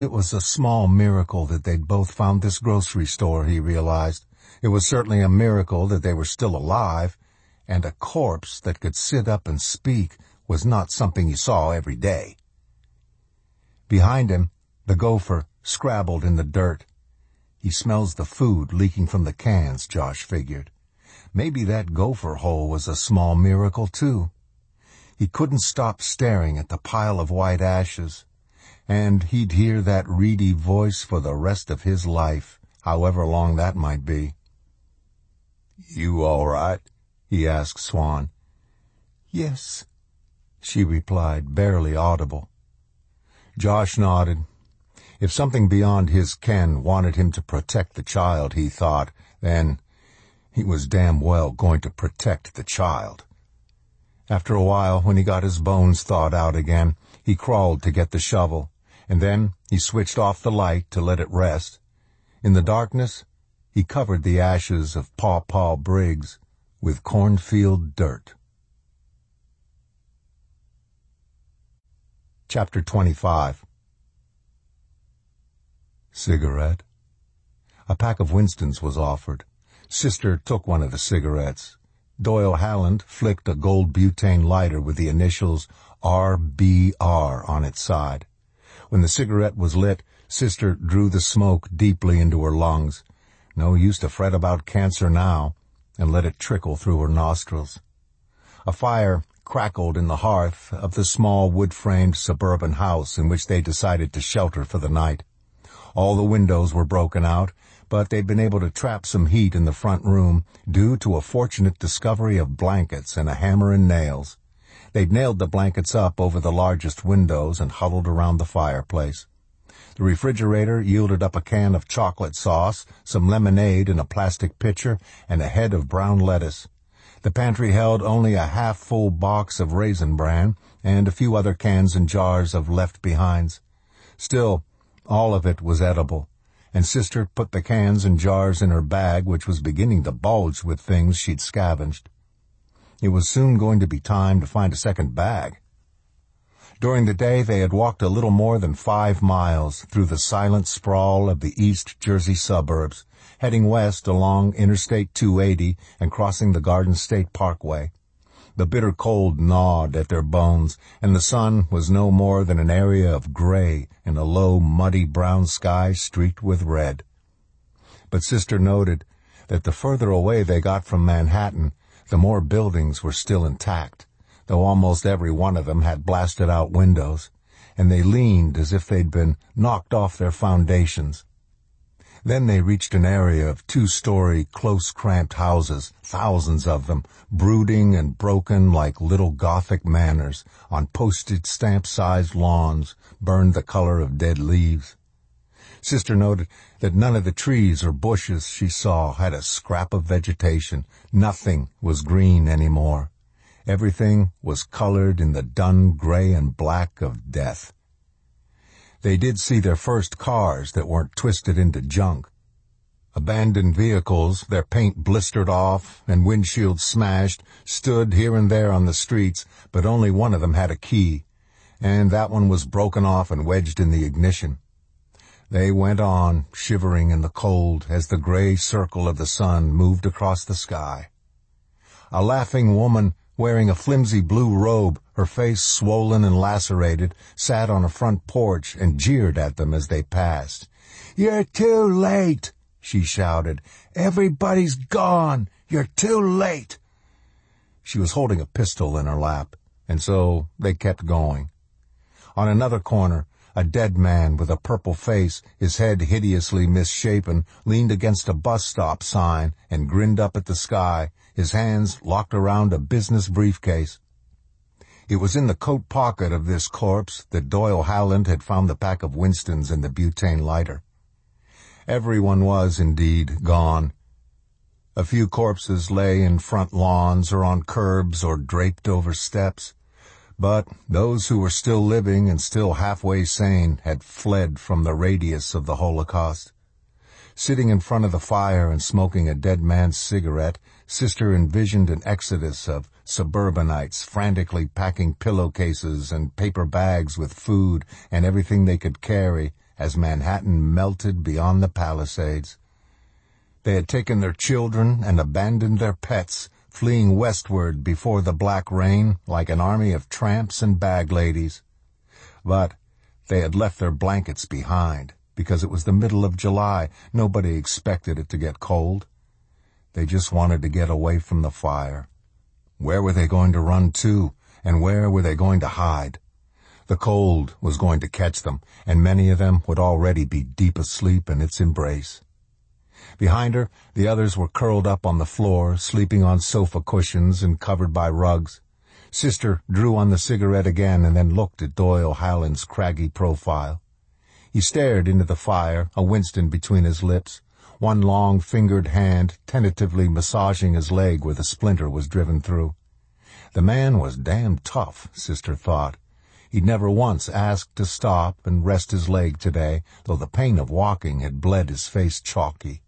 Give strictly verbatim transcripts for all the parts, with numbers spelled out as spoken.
It was a small miracle that they'd both found this grocery store, he realized. It was certainly a miracle that they were still alive, and a corpse that could sit up and speak was not something he saw every day. Behind him, the gopher scrabbled in the dirt. He smells the food leaking from the cans, Josh figured. Maybe that gopher hole was a small miracle, too. He couldn't stop staring at the pile of white ashes, and he'd hear that reedy voice for the rest of his life, however long that might be. "You all right?" he asked Swan. "Yes," she replied, barely audible. Josh nodded. If something beyond his ken wanted him to protect the child, he thought, then he was damn well going to protect the child. After a while, when he got his bones thawed out again, he crawled to get the shovel, and then he switched off the light to let it rest. In the darkness, he covered the ashes of Paw Paw Briggs with cornfield dirt. Chapter twenty-five. Cigarette? A pack of Winston's was offered. Sister took one of the cigarettes. Doyle Halland flicked a gold butane lighter with the initials R B R on its side. When the cigarette was lit, Sister drew the smoke deeply into her lungs. No use to fret about cancer now, and let it trickle through her nostrils. A fire crackled in the hearth of the small wood-framed suburban house in which they decided to shelter for the night. All the windows were broken out, but they'd been able to trap some heat in the front room due to a fortunate discovery of blankets and a hammer and nails. They'd nailed the blankets up over the largest windows and huddled around the fireplace. The refrigerator yielded up a can of chocolate sauce, some lemonade in a plastic pitcher, and a head of brown lettuce. The pantry held only a half-full box of Raisin Bran and a few other cans and jars of left-behinds. Still, all of it was edible, and Sister put the cans and jars in her bag, which was beginning to bulge with things she'd scavenged. It was soon going to be time to find a second bag. During the day, they had walked a little more than five miles through the silent sprawl of the East Jersey suburbs, heading west along Interstate two eighty and crossing the Garden State Parkway. The bitter cold gnawed at their bones, and the sun was no more than an area of gray in a low, muddy brown sky streaked with red. But Sister noted that the further away they got from Manhattan, the more buildings were still intact, though almost every one of them had blasted-out windows, and they leaned as if they'd been knocked off their foundations. Then they reached an area of two-story, close-cramped houses, thousands of them, brooding and broken like little Gothic manors on postage-stamp-sized lawns, burned the color of dead leaves. Sister noted that none of the trees or bushes she saw had a scrap of vegetation. Nothing was green anymore. Everything was colored in the dun gray and black of death. They did see their first cars that weren't twisted into junk. Abandoned vehicles, their paint blistered off and windshields smashed, stood here and there on the streets, but only one of them had a key, and that one was broken off and wedged in the ignition. They went on, shivering in the cold as the gray circle of the sun moved across the sky. A laughing woman wearing a flimsy blue robe, her face swollen and lacerated, sat on a front porch and jeered at them as they passed. "You're too late," she shouted. "Everybody's gone. You're too late." She was holding a pistol in her lap, and so they kept going. On another corner, a dead man with a purple face, his head hideously misshapen, leaned against a bus stop sign and grinned up at the sky, his hands locked around a business briefcase. It was in the coat pocket of this corpse that Doyle Halland had found the pack of Winston's and the butane lighter. Everyone was, indeed, gone. A few corpses lay in front lawns or on curbs or draped over steps, but those who were still living and still halfway sane had fled from the radius of the Holocaust. Sitting in front of the fire and smoking a dead man's cigarette, Sister envisioned an exodus of suburbanites frantically packing pillowcases and paper bags with food and everything they could carry as Manhattan melted beyond the Palisades. They had taken their children and abandoned their pets, fleeing westward before the black rain like an army of tramps and bag ladies. But they had left their blankets behind because it was the middle of July. Nobody expected it to get cold. They just wanted to get away from the fire. Where were they going to run to, and where were they going to hide? The cold was going to catch them, and many of them would already be deep asleep in its embrace. Behind her, the others were curled up on the floor, sleeping on sofa cushions and covered by rugs. Sister drew on the cigarette again and then looked at Doyle Hallen's craggy profile. He stared into the fire, a Winston between his lips, one long-fingered hand tentatively massaging his leg where the splinter was driven through. The man was damn tough, Sister thought. He'd never once asked to stop and rest his leg today, though the pain of walking had bled his face chalky.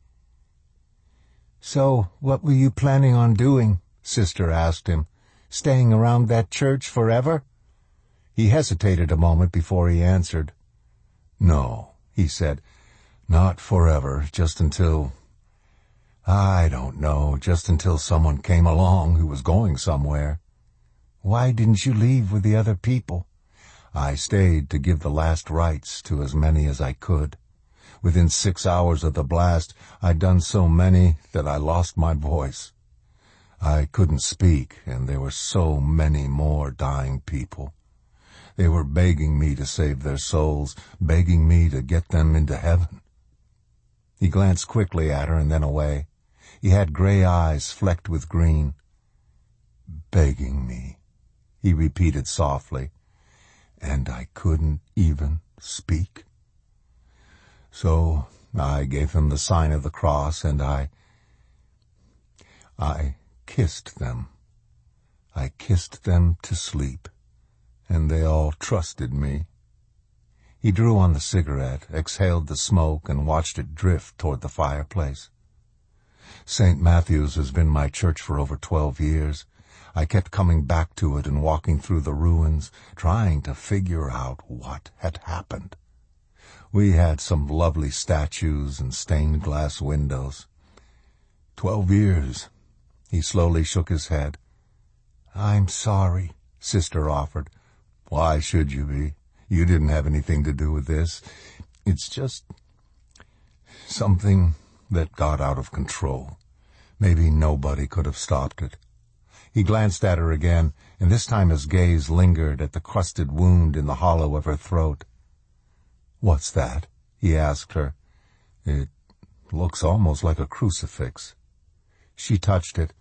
"So, what were you planning on doing?" Sister asked him. "Staying around that church forever?" He hesitated a moment before he answered. "No," he said, "not forever, just until... I don't know, just until someone came along who was going somewhere." "Why didn't you leave with the other people?" "I stayed to give the last rites to as many as I could. Within six hours of the blast, I'd done so many that I lost my voice. I couldn't speak, and there were so many more dying people. They were begging me to save their souls, begging me to get them into heaven." He glanced quickly at her and then away. He had gray eyes flecked with green. "Begging me," he repeated softly, "and I couldn't even speak. So I gave them the sign of the cross, and I... I kissed them. I kissed them to sleep, and they all trusted me." He drew on the cigarette, exhaled the smoke, and watched it drift toward the fireplace. "Saint Matthew's has been my church for over twelve years. I kept coming back to it and walking through the ruins, trying to figure out what had happened. We had some lovely statues and stained glass windows. Twelve years." He slowly shook his head. "I'm sorry," Sister offered. "Why should you be? You didn't have anything to do with this. It's just something that got out of control. Maybe nobody could have stopped it." He glanced at her again, and this time his gaze lingered at the crusted wound in the hollow of her throat. "What's that?" he asked her. "It looks almost like a crucifix." She touched it.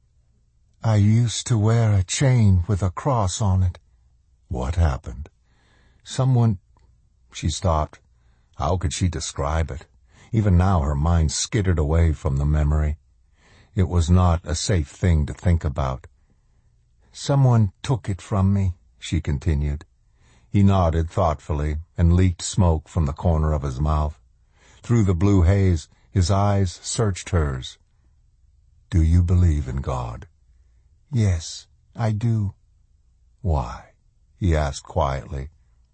"I used to wear a chain with a cross on it." "What happened?" "Someone—" She stopped. How could she describe it? Even now her mind skittered away from the memory. It was not a safe thing to think about. "Someone took it from me," she continued. He nodded thoughtfully and leaked smoke from the corner of his mouth. Through the blue haze, his eyes searched hers. "Do you believe in God?" "Yes, I do." "Why?" he asked quietly.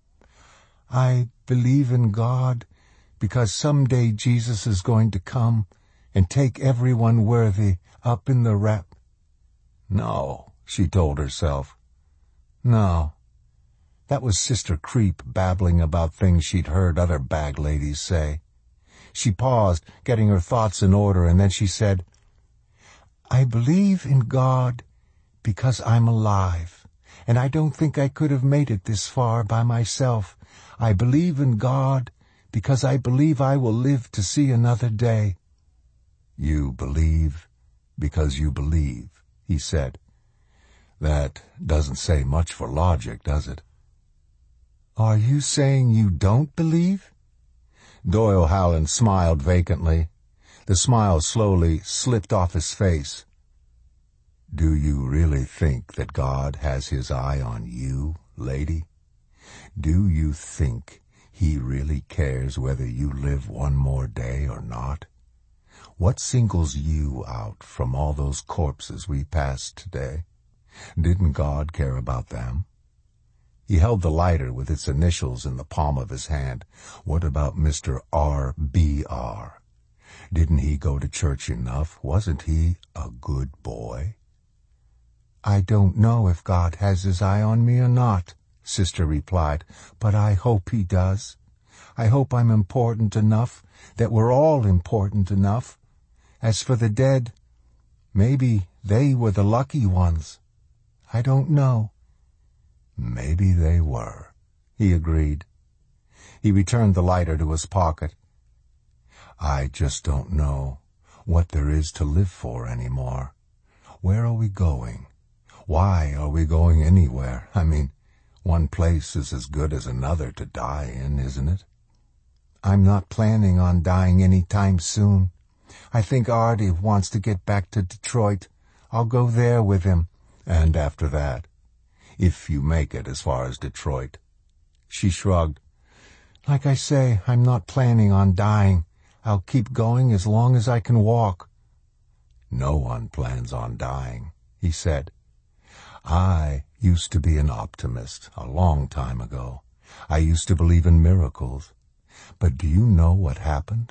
"I believe in God because someday Jesus is going to come and take everyone worthy up in the rap." "No," she told herself. "No." That was Sister Creep babbling about things she'd heard other bag ladies say. She paused, getting her thoughts in order, and then she said, "I believe in God because I'm alive, and I don't think I could have made it this far by myself. I believe in God because I believe I will live to see another day." "You believe because you believe," he said. "That doesn't say much for logic, does it?" "Are you saying you don't believe?" Doyle Hallen smiled vacantly. The smile slowly slipped off his face. "Do you really think that God has his eye on you, lady? Do you think he really cares whether you live one more day or not? What singles you out from all those corpses we passed today? Didn't God care about them? He held the lighter with its initials in the palm of his hand. What about Mister R B R? Didn't he go to church enough? Wasn't he a good boy? I don't know if God has his eye on me or not, Sister replied, but I hope he does. I hope I'm important enough, that we're all important enough. As for the dead, maybe they were the lucky ones. I don't know. Maybe they were, he agreed. He returned the lighter to his pocket. I just don't know what there is to live for anymore. Where are we going? Why are we going anywhere? I mean, one place is as good as another to die in, isn't it? I'm not planning on dying any time soon. I think Artie wants to get back to Detroit. I'll go there with him. And after that, if you make it as far as Detroit. She shrugged. Like I say, I'm not planning on dying. I'll keep going as long as I can walk. No one plans on dying, he said. I used to be an optimist a long time ago. I used to believe in miracles. But do you know what happened?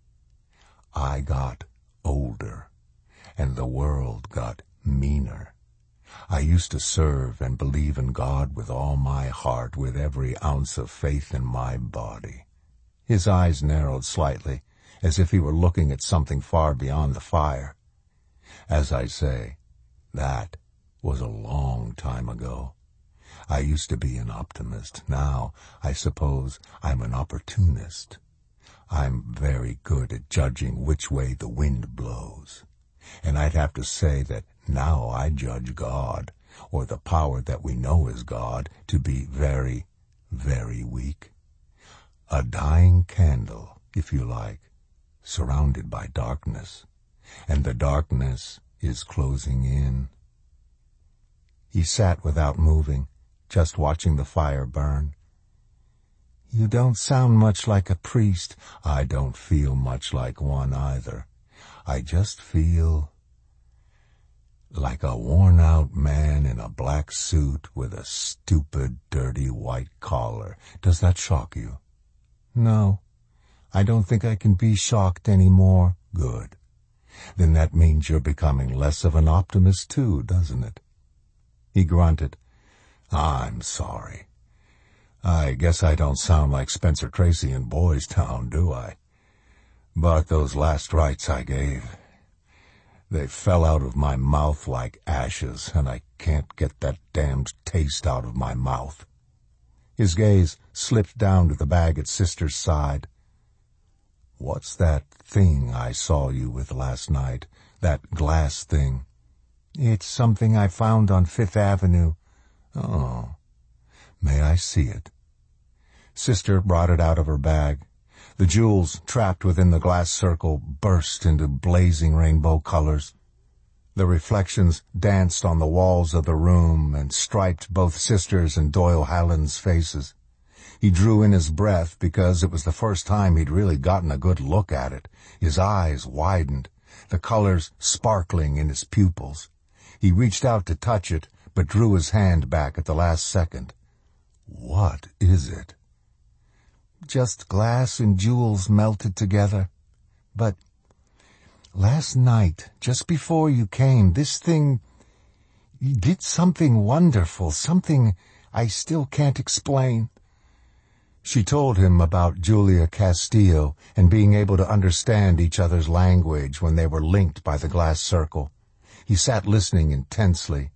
I got older, and the world got meaner. I used to serve and believe in God with all my heart, with every ounce of faith in my body. His eyes narrowed slightly, as if he were looking at something far beyond the fire. As I say, that was a long time ago. I used to be an optimist. Now, I suppose I'm an opportunist. I'm very good at judging which way the wind blows. And I'd have to say that now I judge God, or the power that we know is God, to be very, very weak. A dying candle, if you like, surrounded by darkness, and the darkness is closing in. He sat without moving, just watching the fire burn. You don't sound much like a priest. I don't feel much like one either. I just feel like a worn-out man in a black suit with a stupid, dirty white collar. Does that shock you? No, I don't think I can be shocked anymore. Good. Then that means you're becoming less of an optimist too, doesn't it? He grunted. I'm sorry. I guess I don't sound like Spencer Tracy in Boys Town, do I? But those last rites I gave, they fell out of my mouth like ashes, and I can't get that damned taste out of my mouth. His gaze slipped down to the bag at Sister's side. What's that thing I saw you with last night? That glass thing? It's something I found on Fifth Avenue. Oh, may I see it? Sister brought it out of her bag. The jewels trapped within the glass circle burst into blazing rainbow colors. The reflections danced on the walls of the room and striped both Sister's and Doyle Hallen's faces. He drew in his breath because it was the first time he'd really gotten a good look at it. His eyes widened, the colors sparkling in his pupils. He reached out to touch it, but drew his hand back at the last second. What is it? Just glass and jewels melted together. But last night, just before you came, this thing did something wonderful, something I still can't explain. She told him about Julia Castillo and being able to understand each other's language when they were linked by the glass circle. He sat listening intensely.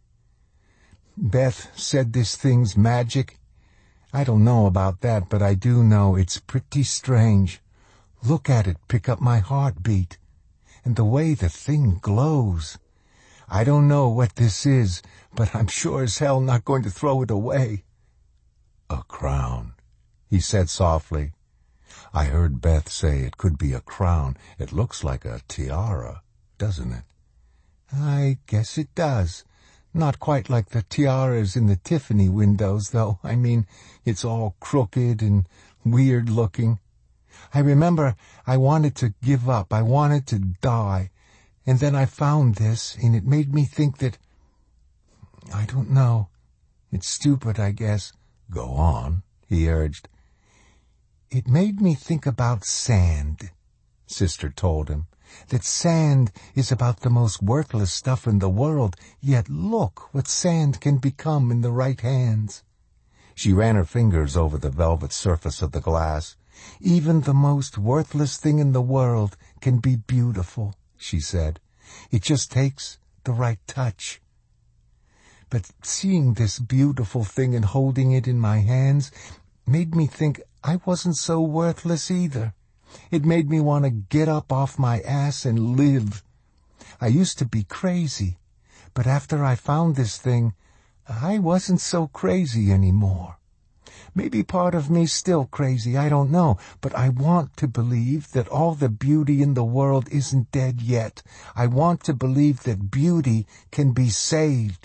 Beth said this thing's magic. I don't know about that, but I do know it's pretty strange. Look at it pick up my heartbeat. And the way the thing glows. I don't know what this is, but I'm sure as hell not going to throw it away. A crown, he said softly. I heard Beth say it could be a crown. It looks like a tiara, doesn't it? I guess it does. Not quite like the tiaras in the Tiffany windows, though. I mean, it's all crooked and weird-looking. I remember I wanted to give up. I wanted to die. And then I found this, and it made me think that... I don't know. It's stupid, I guess. Go on, he urged. It made me think about sand, Sister told him. That sand is about the most worthless stuff in the world, yet look what sand can become in the right hands. She ran her fingers over the velvet surface of the glass. Even the most worthless thing in the world can be beautiful, she said. It just takes the right touch. But seeing this beautiful thing and holding it in my hands made me think I wasn't so worthless either. It made me want to get up off my ass and live. I used to be crazy, but after I found this thing, I wasn't so crazy anymore. Maybe part of me's still crazy, I don't know, but I want to believe that all the beauty in the world isn't dead yet. I want to believe that beauty can be saved.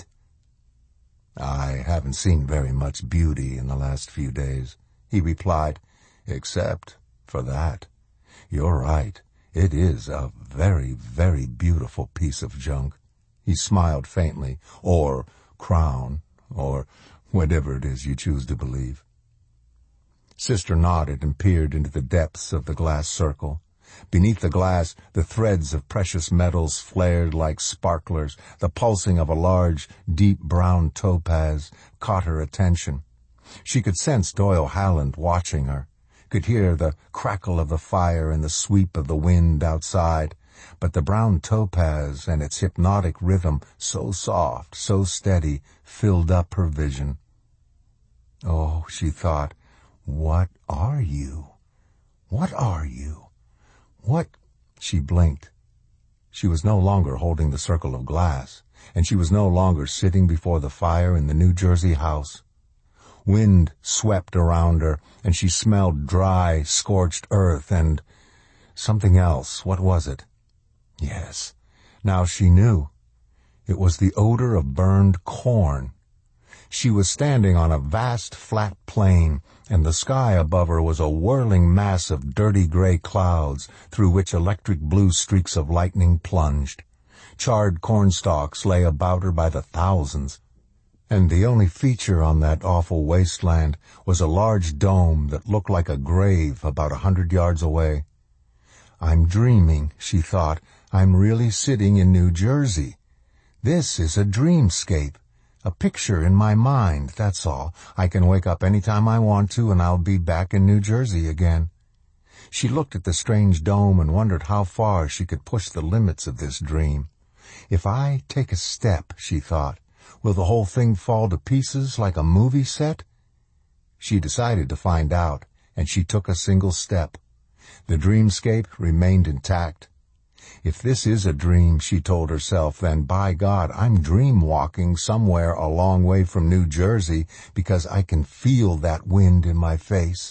I haven't seen very much beauty in the last few days, he replied, except for that. You're right. It is a very, very beautiful piece of junk. He smiled faintly. Or crown, or whatever it is you choose to believe. Sister nodded and peered into the depths of the glass circle. Beneath the glass, the threads of precious metals flared like sparklers. The pulsing of a large, deep brown topaz caught her attention. She could sense Doyle Halland watching her, could hear the crackle of the fire and the sweep of the wind outside, but the brown topaz and its hypnotic rhythm, so soft, so steady, filled up her vision. Oh, she thought, what are you? What are you? What? She blinked. She was no longer holding the circle of glass, and she was no longer sitting before the fire in the New Jersey house. Wind swept around her, and she smelled dry, scorched earth and something else. What was it? Yes, now she knew. It was the odor of burned corn. She was standing on a vast, flat plain, and the sky above her was a whirling mass of dirty gray clouds through which electric blue streaks of lightning plunged. Charred cornstalks lay about her by the thousands, and the only feature on that awful wasteland was a large dome that looked like a grave about a hundred yards away. I'm dreaming, she thought. I'm really sitting in New Jersey. This is a dreamscape, a picture in my mind, that's all. I can wake up any time I want to, and I'll be back in New Jersey again. She looked at the strange dome and wondered how far she could push the limits of this dream. If I take a step, she thought, will the whole thing fall to pieces like a movie set? She decided to find out, and she took a single step. The dreamscape remained intact. If this is a dream, she told herself, then by God, I'm dream-walking somewhere a long way from New Jersey because I can feel that wind in my face.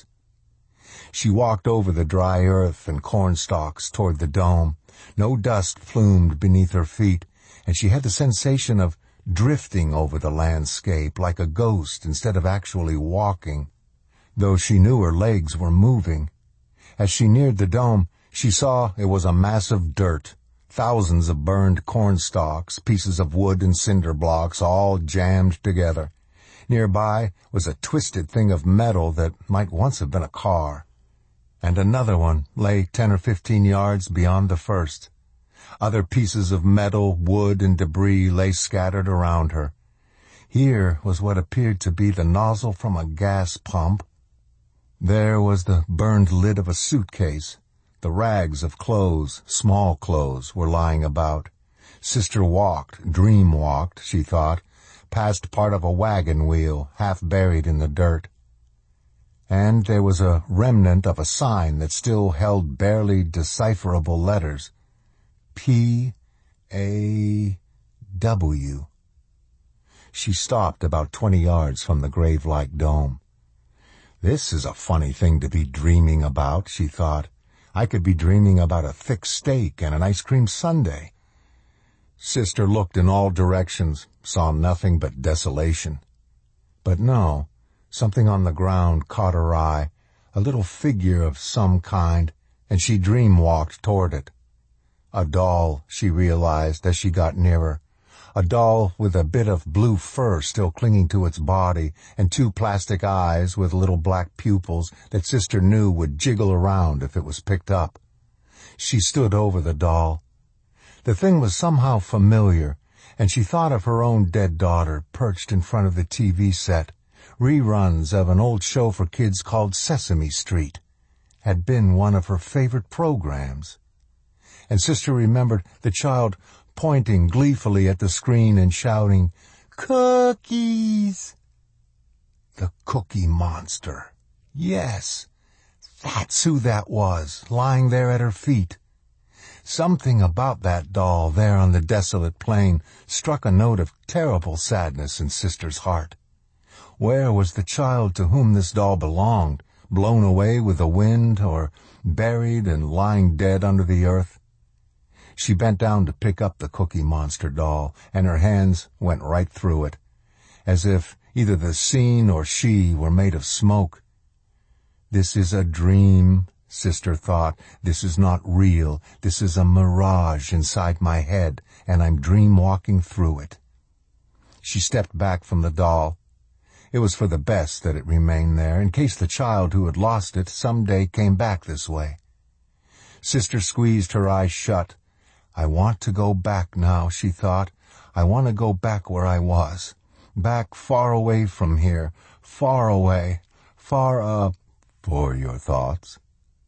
She walked over the dry earth and cornstalks toward the dome. No dust plumed beneath her feet, and she had the sensation of drifting over the landscape like a ghost instead of actually walking, though she knew her legs were moving. As she neared the dome, she saw it was a mass of dirt, thousands of burned cornstalks, pieces of wood and cinder blocks, all jammed together. Nearby was a twisted thing of metal that might once have been a car, and another one lay ten or fifteen yards beyond the first. Other pieces of metal, wood, and debris lay scattered around her. Here was what appeared to be the nozzle from a gas pump. There was the burned lid of a suitcase. The rags of clothes, small clothes, were lying about. Sister walked, dream-walked, she thought, past part of a wagon wheel, half buried in the dirt. And there was a remnant of a sign that still held barely decipherable letters. P A W She stopped about twenty yards from the grave-like dome. This is a funny thing to be dreaming about, she thought. I could be dreaming about a thick steak and an ice cream sundae. Sister looked in all directions, saw nothing but desolation. But no, something on the ground caught her eye, a little figure of some kind, and she dream-walked toward it. A doll, she realized as she got nearer. a doll with a bit of blue fur still clinging to its body and two plastic eyes with little black pupils that Sister knew would jiggle around if it was picked up. She stood over the doll. The thing was somehow familiar, and she thought of her own dead daughter perched in front of the T V set. Reruns of an old show for kids called Sesame Street had been one of her favorite programs. And Sister remembered the child pointing gleefully at the screen and shouting, "Cookies!" The Cookie Monster. Yes, that's who that was, lying there at her feet. Something about that doll there on the desolate plain struck a note of terrible sadness in Sister's heart. Where was the child to whom this doll belonged, blown away with the wind or buried and lying dead under the earth? She bent down to pick up the Cookie Monster doll, and her hands went right through it, as if either the scene or she were made of smoke. This is a dream, Sister thought. This is not real. This is a mirage inside my head, and I'm dream-walking through it. She stepped back from the doll. It was for the best that it remained there, in case the child who had lost it someday came back this way. Sister squeezed her eyes shut. I want to go back now, she thought. I want to go back where I was. Back far away from here. Far away. Far, uh, for your thoughts.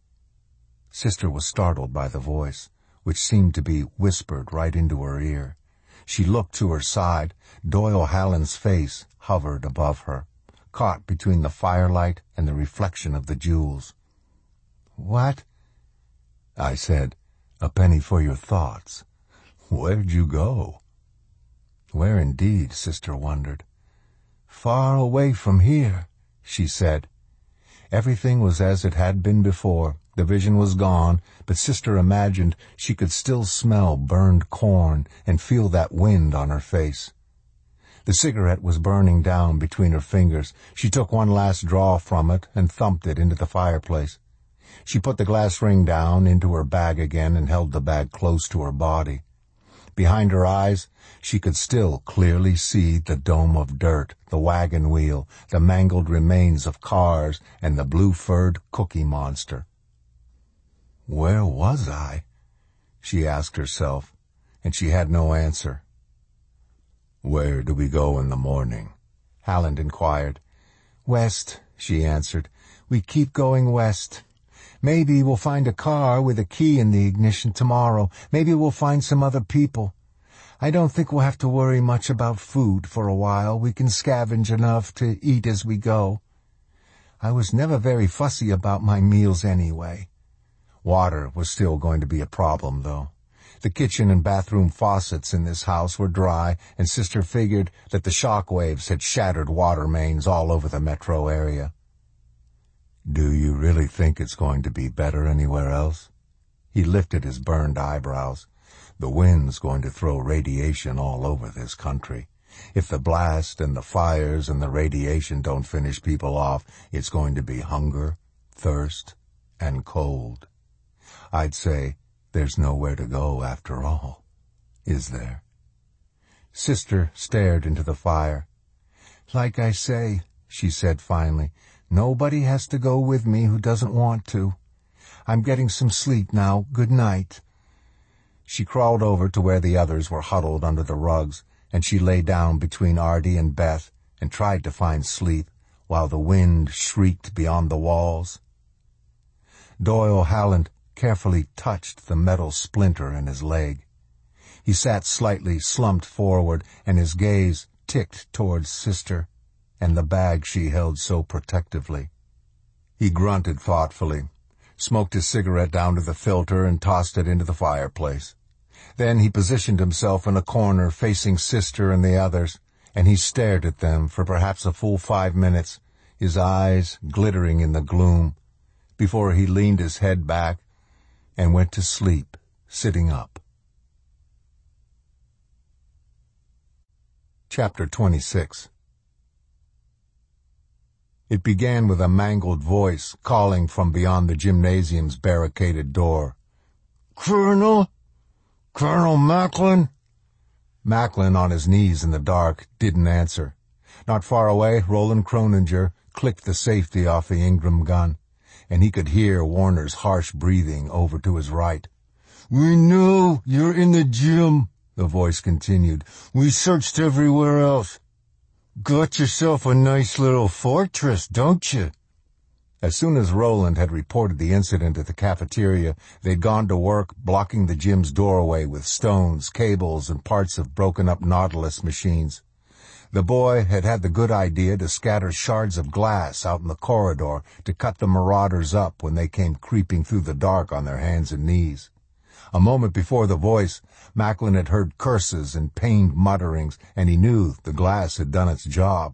Sister was startled by the voice, which seemed to be whispered right into her ear. She looked to her side. Doyle Hallen's face hovered above her, caught between the firelight and the reflection of the jewels. What? I said, a penny for your thoughts. Where'd you go? Where indeed, Sister wondered. Far away from here, she said. Everything was as it had been before. The vision was gone, but Sister imagined she could still smell burned corn and feel that wind on her face. The cigarette was burning down between her fingers. She took one last draw from it and thumped it into the fireplace. She put the glass ring down into her bag again and held the bag close to her body. Behind her eyes, she could still clearly see the dome of dirt, the wagon wheel, the mangled remains of cars, and the blue-furred Cookie Monster. Where was I? She asked herself, and she had no answer. Where do we go in the morning? Hallen inquired. West, she answered. We keep going west. Maybe we'll find a car with a key in the ignition tomorrow. Maybe we'll find some other people. I don't think we'll have to worry much about food for a while. We can scavenge enough to eat as we go. I was never very fussy about my meals anyway. Water was still going to be a problem, though. The kitchen and bathroom faucets in this house were dry, and Sister figured that the shock waves had shattered water mains all over the metro area. Do you really think it's going to be better anywhere else? He lifted his burned eyebrows. The wind's going to throw radiation all over this country. If the blast and the fires and the radiation don't finish people off, it's going to be hunger, thirst, and cold. I'd say there's nowhere to go after all, is there? Sister stared into the fire. Like I say, she said finally, nobody has to go with me who doesn't want to. I'm getting some sleep now. Good night. She crawled over to where the others were huddled under the rugs, and she lay down between Artie and Beth and tried to find sleep while the wind shrieked beyond the walls. Doyle Hallen carefully touched the metal splinter in his leg. He sat slightly slumped forward, and his gaze ticked towards Sister and the bag she held so protectively. He grunted thoughtfully, smoked his cigarette down to the filter, and tossed it into the fireplace. Then he positioned himself in a corner facing Sister and the others, and he stared at them for perhaps a full five minutes, his eyes glittering in the gloom, before he leaned his head back and went to sleep, sitting up. Chapter twenty-six. It began with a mangled voice calling from beyond the gymnasium's barricaded door. Colonel? Colonel Macklin? Macklin, on his knees in the dark, didn't answer. Not far away, Roland Croninger clicked the safety off the Ingram gun, and he could hear Warner's harsh breathing over to his right. "We know you're in the gym," the voice continued. "We searched everywhere else. Got yourself a nice little fortress, don't you?" As soon as Roland had reported the incident at the cafeteria, they'd gone to work blocking the gym's doorway with stones, cables, and parts of broken-up Nautilus machines. The boy had had the good idea to scatter shards of glass out in the corridor to cut the marauders up when they came creeping through the dark on their hands and knees. A moment before the voice, Macklin had heard curses and pained mutterings, and he knew the glass had done its job.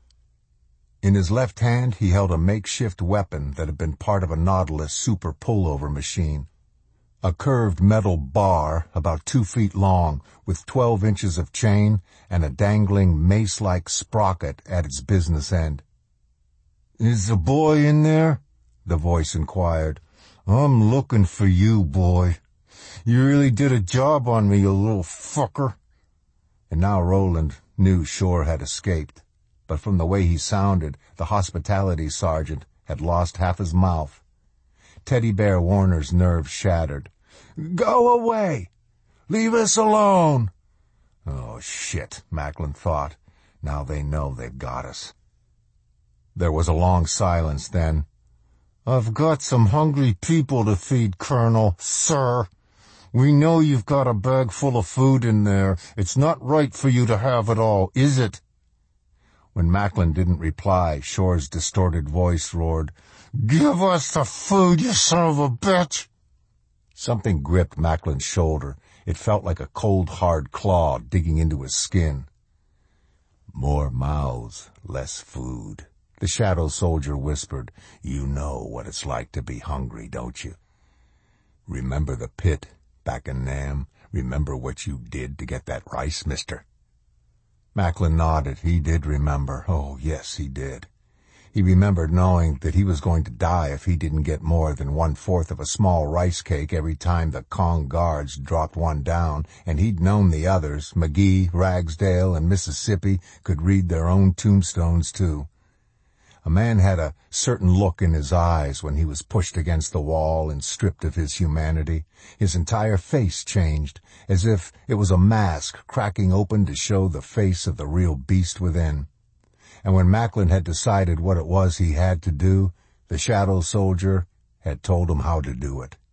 In his left hand, he held a makeshift weapon that had been part of a Nautilus super pullover machine. A curved metal bar about two feet long with twelve inches of chain and a dangling mace-like sprocket at its business end. "Is the boy in there?" the voice inquired. "I'm looking for you, boy. You really did a job on me, you little fucker." And now Roland knew Shore had escaped. But from the way he sounded, the hospitality sergeant had lost half his mouth. Teddy Bear Warner's nerves shattered. "Go away! Leave us alone!" "Oh, shit," Macklin thought. "Now they know they've got us." There was a long silence then. "I've got some hungry people to feed, Colonel, sir. We know you've got a bag full of food in there. It's not right for you to have it all, is it?" When Macklin didn't reply, Shore's distorted voice roared, "Give us the food, you son of a bitch!" Something gripped Macklin's shoulder. It felt like a cold, hard claw digging into his skin. "More mouths, less food," the shadow soldier whispered. "You know what it's like to be hungry, don't you? Remember the pit back in Nam? Remember what you did to get that rice, mister?" Macklin nodded. He did remember. Oh, yes, he did. He remembered knowing that he was going to die if he didn't get more than one-fourth of a small rice cake every time the Kong guards dropped one down, and he'd known the others, McGee, Ragsdale, and Mississippi, could read their own tombstones, too. A man had a certain look in his eyes when he was pushed against the wall and stripped of his humanity. His entire face changed, as if it was a mask cracking open to show the face of the real beast within. And when Macklin had decided what it was he had to do, the shadow soldier had told him how to do it.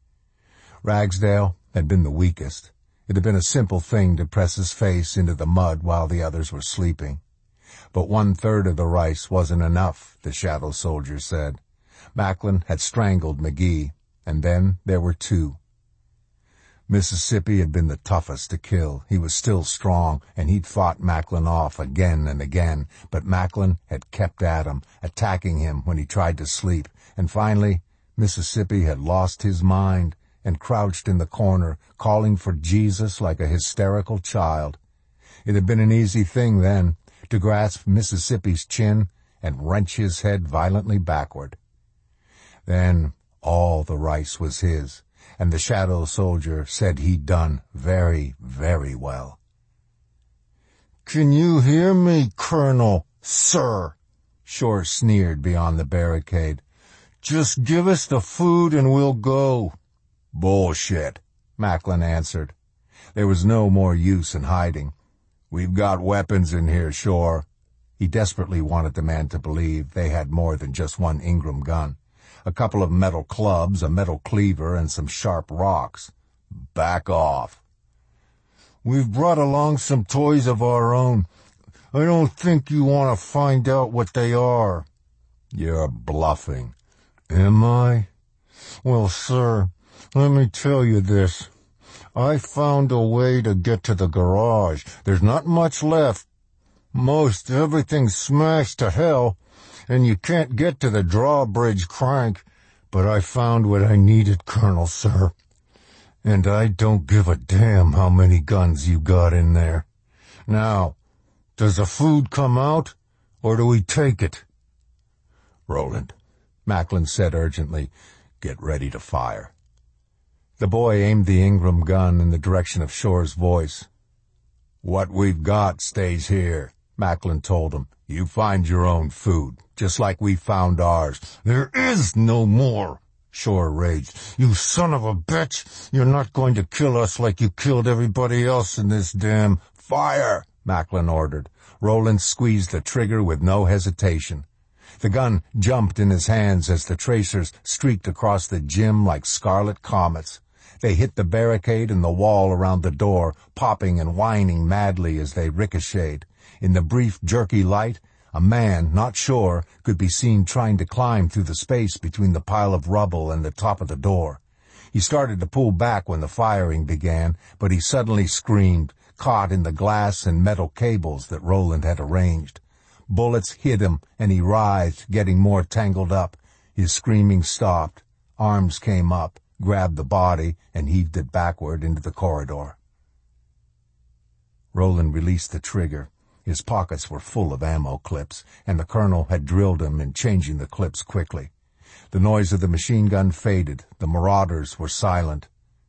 Ragsdale had been the weakest. It had been a simple thing to press his face into the mud while the others were sleeping. But one-third of the rice wasn't enough, the shadow soldier said. Macklin had strangled McGee, and then there were two. Mississippi had been the toughest to kill. He was still strong, and he'd fought Macklin off again and again, but Macklin had kept at him, attacking him when he tried to sleep, and finally Mississippi had lost his mind and crouched in the corner, calling for Jesus like a hysterical child. It had been an easy thing then, to grasp Mississippi's chin and wrench his head violently backward. Then all the rice was his, and the shadow soldier said he'd done very, very well. "Can you hear me, Colonel, sir?" Shore sneered beyond the barricade. "Just give us the food and we'll go." "Bullshit," Macklin answered. There was no more use in hiding. "We've got weapons in here, Shore." He desperately wanted the man to believe they had more than just one Ingram gun. A couple of metal clubs, a metal cleaver, and some sharp rocks. "Back off." "We've brought along some toys of our own. I don't think you want to find out what they are." "You're bluffing." "Am I? Well, sir, let me tell you this. I found a way to get to the garage. There's not much left. Most everything's smashed to hell, and you can't get to the drawbridge crank. But I found what I needed, Colonel, sir. And I don't give a damn how many guns you got in there. Now, does the food come out, or do we take it?" "Roland," Macklin said urgently, "get ready to fire." The boy aimed the Ingram gun in the direction of Shore's voice. "What we've got stays here," Macklin told him. "You find your own food, just like we found ours." "There is no more," Shore raged. "You son of a bitch! You're not going to kill us like you killed everybody else in this damn—" "Fire!" Macklin ordered. Rowland squeezed the trigger with no hesitation. The gun jumped in his hands as the tracers streaked across the gym like scarlet comets. They hit the barricade and the wall around the door, popping and whining madly as they ricocheted. In the brief, jerky light, a man, not Shore, could be seen trying to climb through the space between the pile of rubble and the top of the door. He started to pull back when the firing began, but he suddenly screamed, caught in the glass and metal cables that Rowland had arranged. Bullets hit him, and he writhed, getting more tangled up. His screaming stopped. Arms came up, grabbed the body, and heaved it backward into the corridor. Rowland released the trigger. His pockets were full of ammo clips, and the colonel had drilled him in changing the clips quickly. The noise of the machine gun faded. The marauders were silent.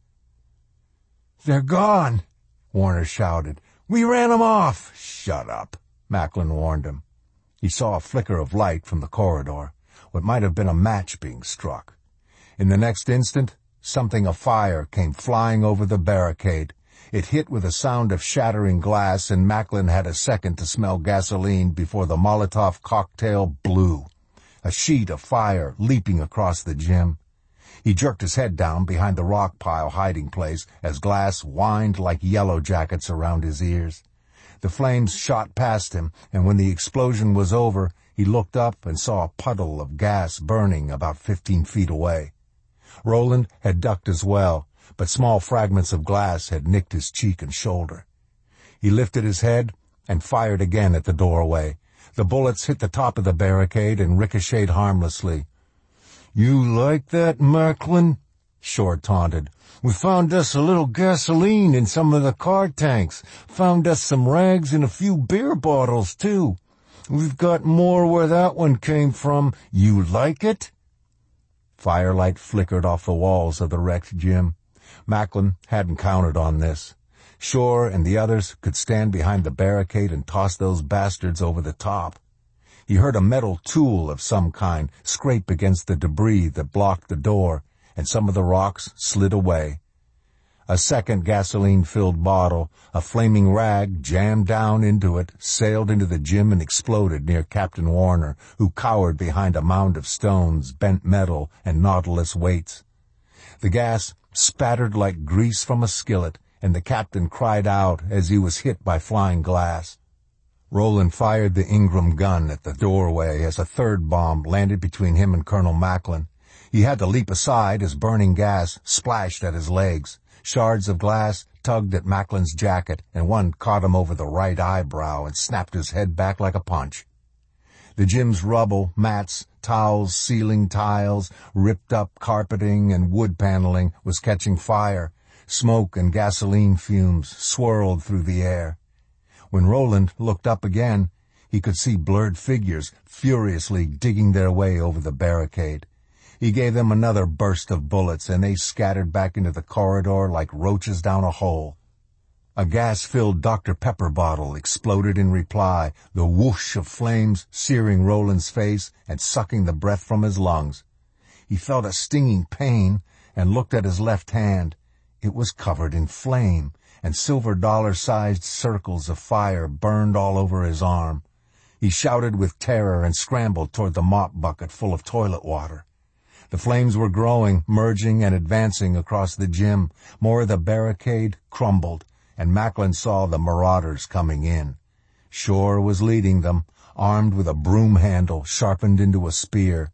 "They're gone," Warner shouted. "We ran 'em off." "Shut up," Macklin warned him. He saw a flicker of light from the corridor, what might have been a match being struck. In the next instant, something afire came flying over the barricade. It hit with a sound of shattering glass, and Macklin had a second to smell gasoline before the Molotov cocktail blew. A sheet of fire leaping across the gym. He jerked his head down behind the rock pile hiding place as glass whined like yellow jackets around his ears. The flames shot past him, and when the explosion was over, he looked up and saw a puddle of gas burning about fifteen feet away. Rowland had ducked as well, but small fragments of glass had nicked his cheek and shoulder. He lifted his head and fired again at the doorway. The bullets hit the top of the barricade and ricocheted harmlessly. "You like that, Macklin?" Shore taunted. "We found us a little gasoline in some of the car tanks. Found us some rags and a few beer bottles, too. We've got more where that one came from. You like it?" Firelight flickered off the walls of the wrecked gym. Macklin hadn't counted on this. Shore and the others could stand behind the barricade and toss those bastards over the top. He heard a metal tool of some kind scrape against the debris that blocked the door, and some of the rocks slid away. A second gasoline-filled bottle, a flaming rag jammed down into it, sailed into the gym and exploded near Captain Warner, who cowered behind a mound of stones, bent metal, and Nautilus weights. The gas spattered like grease from a skillet, and the captain cried out as he was hit by flying glass. Rowland fired the Ingram gun at the doorway as a third bomb landed between him and Colonel Macklin. He had to leap aside as burning gas splashed at his legs. Shards of glass tugged at Macklin's jacket, and one caught him over the right eyebrow and snapped his head back like a punch. The gym's rubble, mats, towels, ceiling tiles, ripped-up carpeting, and wood paneling was catching fire. Smoke and gasoline fumes swirled through the air. When Rowland looked up again, he could see blurred figures furiously digging their way over the barricade. He gave them another burst of bullets, and they scattered back into the corridor like roaches down a hole. A gas-filled Doctor Pepper bottle exploded in reply, the whoosh of flames searing Rowland's face and sucking the breath from his lungs. He felt a stinging pain and looked at his left hand. It was covered in flame, and silver dollar-sized circles of fire burned all over his arm. He shouted with terror and scrambled toward the mop bucket full of toilet water. The flames were growing, merging and advancing across the gym. More of the barricade crumbled, and Macklin saw the marauders coming in. Shore was leading them, armed with a broom handle sharpened into a spear.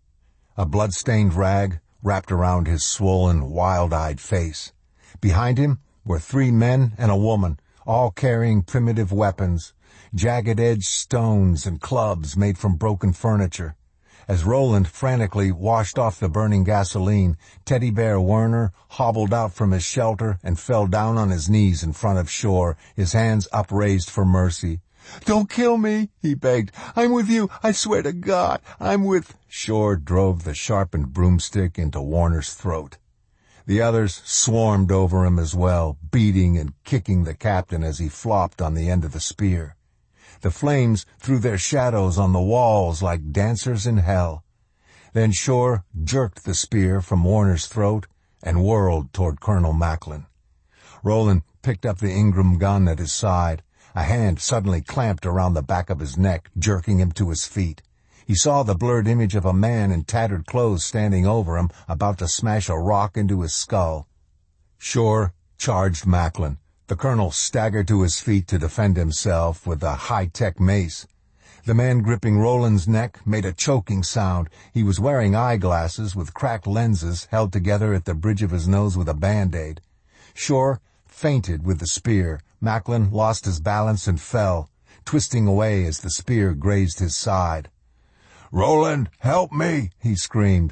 A blood-stained rag wrapped around his swollen, wild-eyed face. Behind him were three men and a woman, all carrying primitive weapons, jagged-edged stones and clubs made from broken furniture. As Rowland frantically washed off the burning gasoline, Teddy Bear Werner hobbled out from his shelter and fell down on his knees in front of Shore, his hands upraised for mercy. "Don't kill me," he begged. "I'm with you. I swear to God, I'm with—" Shore drove the sharpened broomstick into Warner's throat. The others swarmed over him as well, beating and kicking the captain as he flopped on the end of the spear. The flames threw their shadows on the walls like dancers in hell. Then Shore jerked the spear from Warner's throat and whirled toward Colonel Macklin. Roland picked up the Ingram gun at his side. A hand suddenly clamped around the back of his neck, jerking him to his feet. He saw the blurred image of a man in tattered clothes standing over him, about to smash a rock into his skull. Shore charged Macklin. The colonel staggered to his feet to defend himself with a high-tech mace. The man gripping Roland's neck made a choking sound. He was wearing eyeglasses with cracked lenses held together at the bridge of his nose with a Band-Aid. Shore fainted with the spear. Macklin lost his balance and fell, twisting away as the spear grazed his side. "Roland, help me!" he screamed.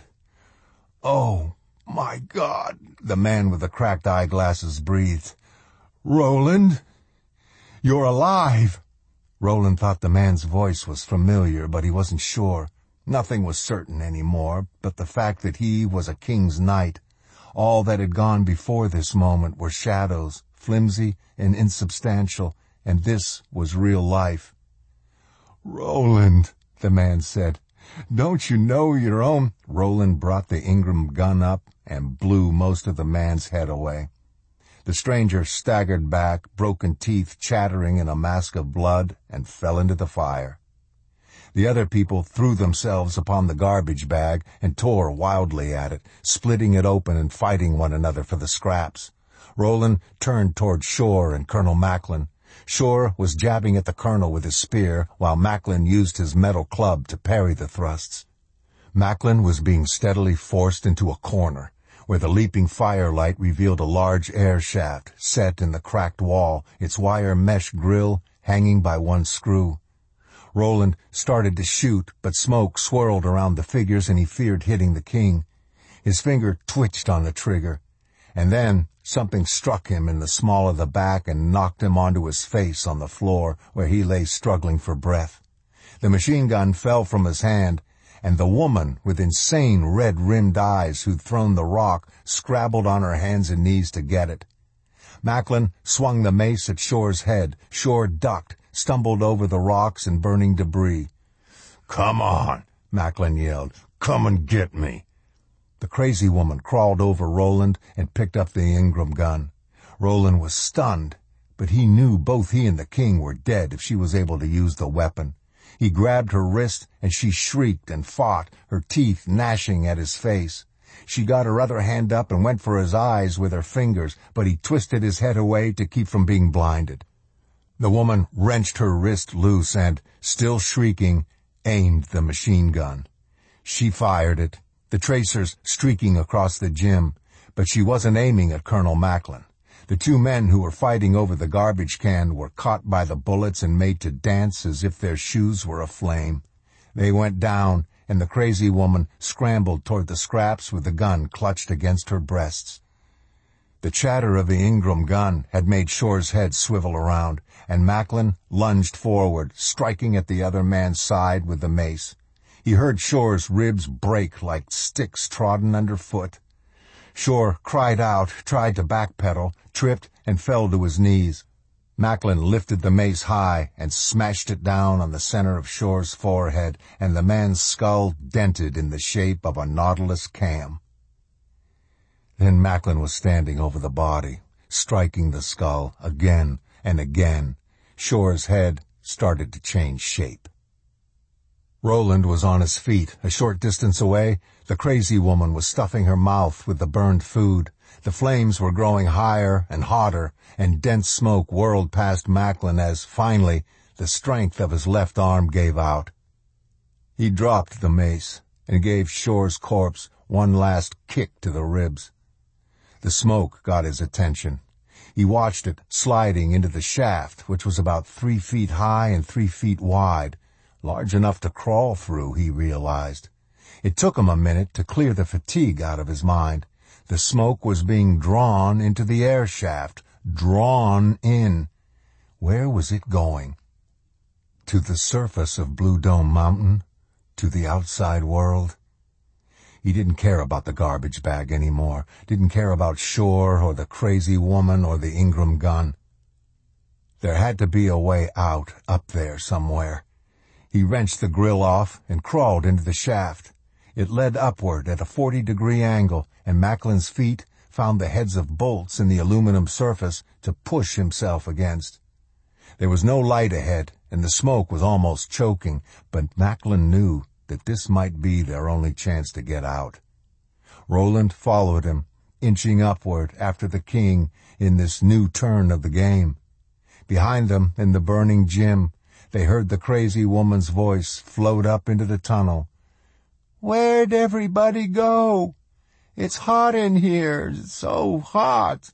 "Oh, my God," the man with the cracked eyeglasses breathed. "Roland, you're alive!" Roland thought the man's voice was familiar, but he wasn't sure. Nothing was certain anymore but the fact that he was a king's knight. All that had gone before this moment were shadows, flimsy and insubstantial, and this was real life. "Roland," the man said, "don't you know your own—" Roland brought the Ingram gun up and blew most of the man's head away. The stranger staggered back, broken teeth chattering in a mask of blood, and fell into the fire. The other people threw themselves upon the garbage bag and tore wildly at it, splitting it open and fighting one another for the scraps. Roland turned toward Shore and Colonel Macklin. Shore was jabbing at the colonel with his spear, while Macklin used his metal club to parry the thrusts. Macklin was being steadily forced into a corner, where the leaping firelight revealed a large air shaft set in the cracked wall, its wire mesh grill hanging by one screw. Roland started to shoot, but smoke swirled around the figures and he feared hitting the king. His finger twitched on the trigger, and then something struck him in the small of the back and knocked him onto his face on the floor, where he lay struggling for breath. The machine gun fell from his hand, and the woman with insane red-rimmed eyes who'd thrown the rock scrabbled on her hands and knees to get it. Macklin swung the mace at Shore's head. Shore ducked, stumbled over the rocks and burning debris. "Come on," Macklin yelled. "Come and get me." The crazy woman crawled over Roland and picked up the Ingram gun. Roland was stunned, but he knew both he and the king were dead if she was able to use the weapon. He grabbed her wrist, and she shrieked and fought, her teeth gnashing at his face. She got her other hand up and went for his eyes with her fingers, but he twisted his head away to keep from being blinded. The woman wrenched her wrist loose and, still shrieking, aimed the machine gun. She fired it, the tracers streaking across the gym, but she wasn't aiming at Colonel Macklin. The two men who were fighting over the garbage can were caught by the bullets and made to dance as if their shoes were aflame. They went down, and the crazy woman scrambled toward the scraps with the gun clutched against her breasts. The chatter of the Ingram gun had made Shore's head swivel around, and Macklin lunged forward, striking at the other man's side with the mace. He heard Shore's ribs break like sticks trodden underfoot. Shore cried out, tried to backpedal, tripped, and fell to his knees. Macklin lifted the mace high and smashed it down on the center of Shore's forehead, and the man's skull dented in the shape of a Nautilus cam. Then Macklin was standing over the body, striking the skull again and again. Shore's head started to change shape. Roland was on his feet. A short distance away, the crazy woman was stuffing her mouth with the burned food. The flames were growing higher and hotter, and dense smoke whirled past Macklin as, finally, the strength of his left arm gave out. He dropped the mace and gave Shore's corpse one last kick to the ribs. The smoke got his attention. He watched it sliding into the shaft, which was about three feet high and three feet wide, large enough to crawl through, he realized. It took him a minute to clear the fatigue out of his mind. The smoke was being drawn into the air shaft, drawn in. Where was it going? To the surface of Blue Dome Mountain? To the outside world? He didn't care about the garbage bag anymore, didn't care about Shore or the crazy woman or the Ingram gun. There had to be a way out up there somewhere. He wrenched the grill off and crawled into the shaft. It led upward at a forty-degree angle, and Macklin's feet found the heads of bolts in the aluminum surface to push himself against. There was no light ahead, and the smoke was almost choking, but Macklin knew that this might be their only chance to get out. Roland followed him, inching upward after the king in this new turn of the game. Behind them, in the burning gym, they heard the crazy woman's voice float up into the tunnel. "Where'd everybody go? It's hot in here, so hot.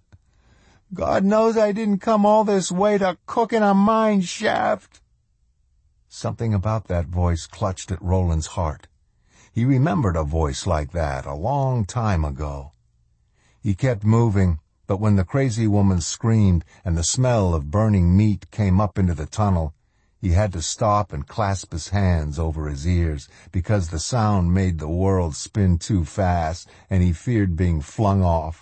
God knows I didn't come all this way to cook in a mine shaft." Something about that voice clutched at Roland's heart. He remembered a voice like that a long time ago. He kept moving, but when the crazy woman screamed and the smell of burning meat came up into the tunnel, he had to stop and clasp his hands over his ears because the sound made the world spin too fast and he feared being flung off.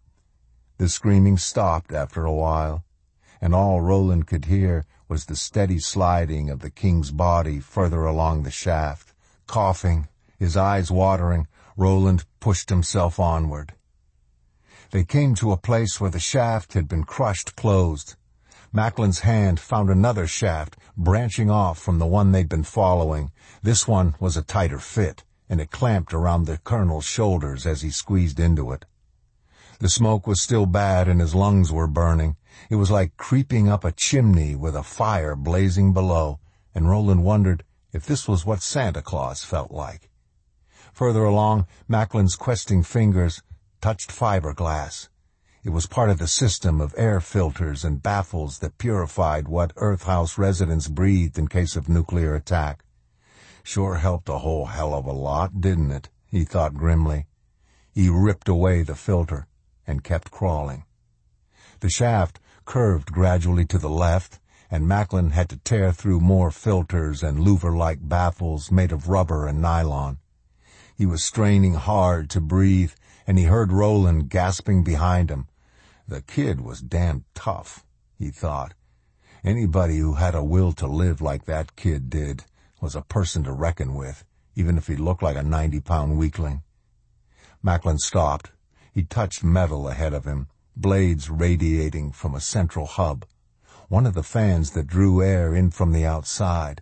The screaming stopped after a while, and all Roland could hear was the steady sliding of the king's body further along the shaft. Coughing, his eyes watering, Roland pushed himself onward. They came to a place where the shaft had been crushed closed. Macklin's hand found another shaft branching off from the one they'd been following. This one was a tighter fit, and it clamped around the colonel's shoulders as he squeezed into it. The smoke was still bad and his lungs were burning. It was like creeping up a chimney with a fire blazing below, and Roland wondered if this was what Santa Claus felt like. Further along, Macklin's questing fingers touched fiberglass. It was part of the system of air filters and baffles that purified what Earth House residents breathed in case of nuclear attack. Sure helped a whole hell of a lot, didn't it? He thought grimly. He ripped away the filter and kept crawling. The shaft curved gradually to the left, and Macklin had to tear through more filters and louver-like baffles made of rubber and nylon. He was straining hard to breathe, and he heard Roland gasping behind him. The kid was damn tough, he thought. Anybody who had a will to live like that kid did was a person to reckon with, even if he looked like a ninety-pound weakling. Macklin stopped. He touched metal ahead of him, blades radiating from a central hub, one of the fans that drew air in from the outside.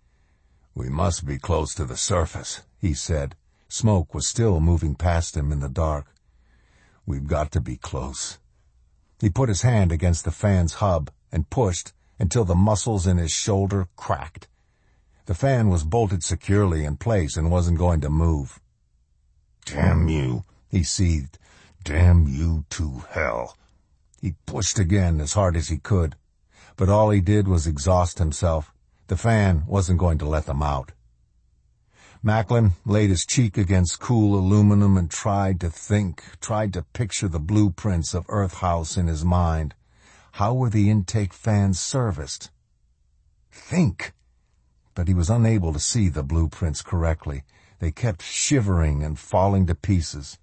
"We must be close to the surface," he said. Smoke was still moving past him in the dark. "We've got to be close." He put his hand against the fan's hub and pushed until the muscles in his shoulder cracked. The fan was bolted securely in place and wasn't going to move. "Damn you," he seethed. "Damn you to hell." He pushed again as hard as he could, but all he did was exhaust himself. The fan wasn't going to let them out. Macklin laid his cheek against cool aluminum and tried to think, tried to picture the blueprints of Earth House in his mind. How were the intake fans serviced? Think! But he was unable to see the blueprints correctly. They kept shivering and falling to pieces.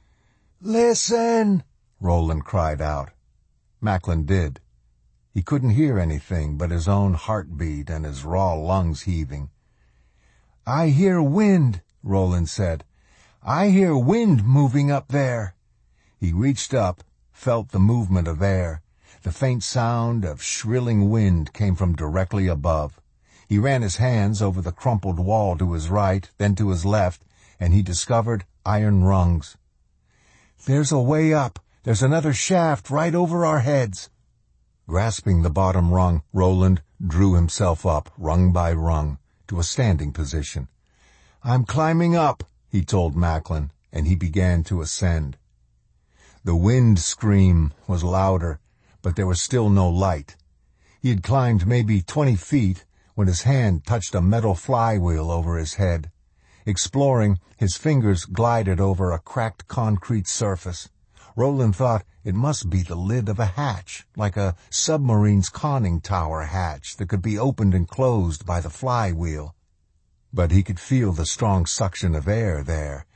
"Listen!" Roland cried out. Macklin did. He couldn't hear anything but his own heartbeat and his raw lungs heaving. "I hear wind," Roland said. "I hear wind moving up there." He reached up, felt the movement of air. The faint sound of shrilling wind came from directly above. He ran his hands over the crumpled wall to his right, then to his left, and he discovered iron rungs. "There's a way up. There's another shaft right over our heads." Grasping the bottom rung, Roland drew himself up, rung by rung, to a standing position. "I'm climbing up," he told Macklin, and he began to ascend. The wind scream was louder, but there was still no light. He had climbed maybe twenty feet when his hand touched a metal flywheel over his head. Exploring, his fingers glided over a cracked concrete surface. Roland thought it must be the lid of a hatch, like a submarine's conning tower hatch that could be opened and closed by the flywheel. But he could feel the strong suction of air there,